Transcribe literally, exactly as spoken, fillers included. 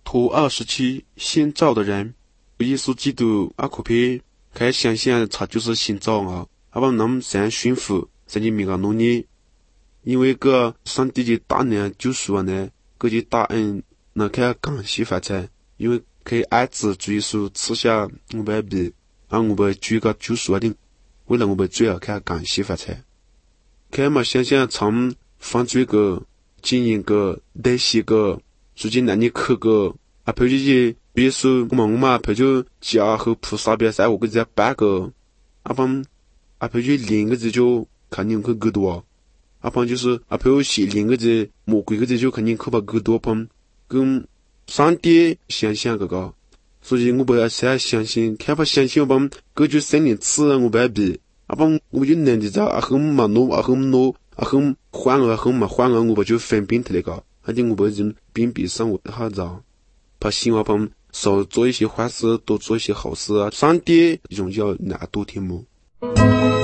图二十七新造的人，耶稣基督阿可别开想象他就是新造啊，阿帮能神驯服神的名啊努力，因为个上帝的大能救赎啊呢，个的大恩那开感谢发财，因为可以爱子主耶稣赐下我们比，啊我们主个救赎的，为了我们罪啊开感谢发财，开嘛想象从犯罪个经营个代谢个。最近那你去个啊，陪着耶稣我们嘛陪着家和菩萨边在我个在八个，阿帮啊陪着另一个字就肯定去更多，阿帮就是啊陪着写另一个字魔鬼个字就肯定去把更多帮跟上帝想象个个，所以我不要再相信，看不相信我帮个就生灵赐我不比，阿帮我就能的在啊很嘛努啊很努啊很欢啊很嘛欢啊我不就分辨他那个。还得我们人并比生活好着，怕希望帮少做一些坏事，多做一些好事啊！上帝荣耀那多天幕。